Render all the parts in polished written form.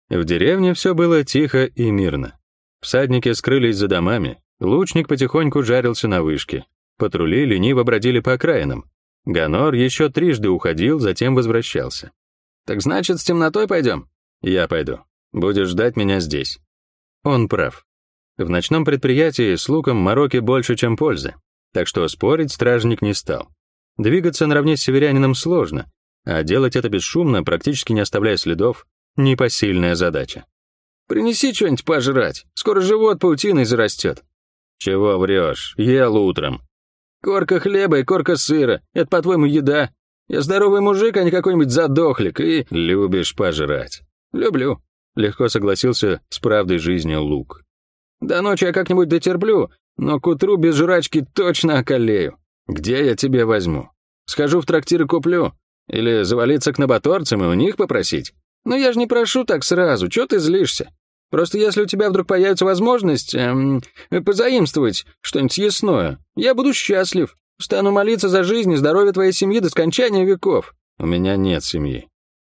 В деревне все было тихо и мирно. Всадники скрылись за домами, лучник потихоньку жарился на вышке. Патрули лениво бродили по окраинам. Ганор еще трижды уходил, затем возвращался. «Так значит, с темнотой пойдем?» «Я пойду. Будешь ждать меня здесь». Он прав. В ночном предприятии с луком мороки больше, чем пользы. Так что спорить стражник не стал. Двигаться наравне с северянином сложно, а делать это бесшумно, практически не оставляя следов, непосильная задача. «Принеси что-нибудь пожрать, скоро живот паутиной зарастет». «Чего врешь? Ел утром». «Корка хлеба и корка сыра, это, по-твоему, еда? Я здоровый мужик, а не какой-нибудь задохлик, и...» «Любишь пожрать». «Люблю», — легко согласился с правдой жизни Лук. «До ночи я как-нибудь дотерплю, но к утру без жрачки точно околею. Где я тебе возьму? Схожу в трактир и куплю? Или завалиться к наботорцам и у них попросить? Но я же не прошу так сразу, чё ты злишься? Просто если у тебя вдруг появится возможность позаимствовать что-нибудь съестное, я буду счастлив. Стану молиться за жизнь и здоровье твоей семьи до скончания веков». «У меня нет семьи».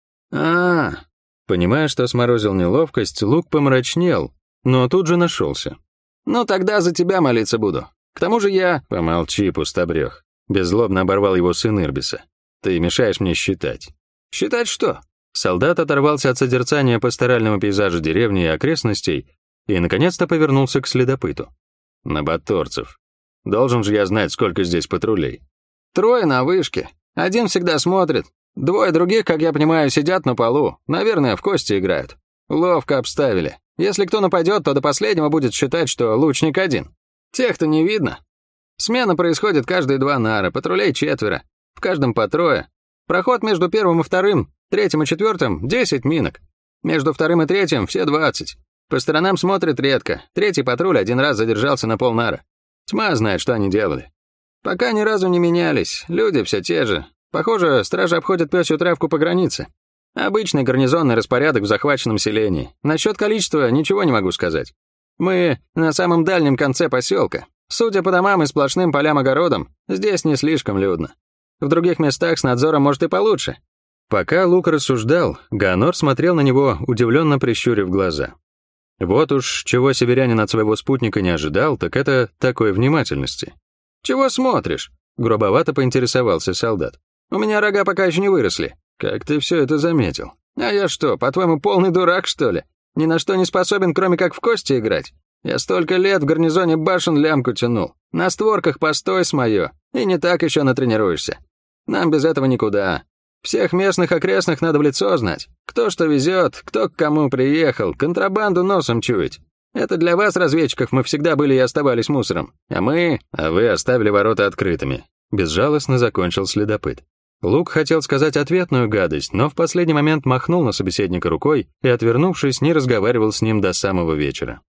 Понимая, что сморозил неловкость, Лук помрачнел, но тут же нашелся. «Ну тогда за тебя молиться буду. К тому же я...» «Помолчи, пустобрех», — беззлобно оборвал его сын Ирбиса. «Ты мешаешь мне считать». «Считать что?» Солдат оторвался от созерцания пасторального пейзажа деревни и окрестностей и, наконец-то, повернулся к следопыту. «Наботорцев. Должен же я знать, сколько здесь патрулей». 3 на вышке. 1 всегда смотрит. 2 других, как я понимаю, сидят на полу. Наверное, в кости играют. Ловко обставили. Если кто нападет, то до последнего будет считать, что лучник 1. Тех-то не видно. Смена происходит каждые 2 нара, патрулей 4. В каждом по 3. Проход между 1 и 2, 3 и 4 — 10 минок. Между 2 и 3 все 20. По сторонам смотрят редко. 3-й патруль 1 раз задержался на полнара. Тьма знает, что они делали. Пока ни разу не менялись, люди все те же. Похоже, стражи обходят пёсью травку по границе. Обычный гарнизонный распорядок в захваченном селении. Насчет количества ничего не могу сказать. Мы на самом дальнем конце поселка. Судя по домам и сплошным полям-огородам, здесь не слишком людно. В других местах с надзором, может, и получше». Пока Лук рассуждал, Ганор смотрел на него, удивленно прищурив глаза. Вот уж чего северянин от своего спутника не ожидал, так это такой внимательности. «Чего смотришь?» — грубовато поинтересовался солдат. «У меня рога пока еще не выросли». «Как ты все это заметил?» «А я что, по-твоему, полный дурак, что ли? Ни на что не способен, кроме как в кости играть? Я столько лет в гарнизоне башен лямку тянул. На створках постой с моё, и не так еще натренируешься. Нам без этого никуда. Всех местных окрестных надо в лицо знать. Кто что везет, кто к кому приехал, контрабанду носом чуять. Это для вас, разведчиков, мы всегда были и оставались мусором. А вы оставили ворота открытыми». Безжалостно закончил следопыт. Лук хотел сказать ответную гадость, но в последний момент махнул на собеседника рукой и, отвернувшись, не разговаривал с ним до самого вечера.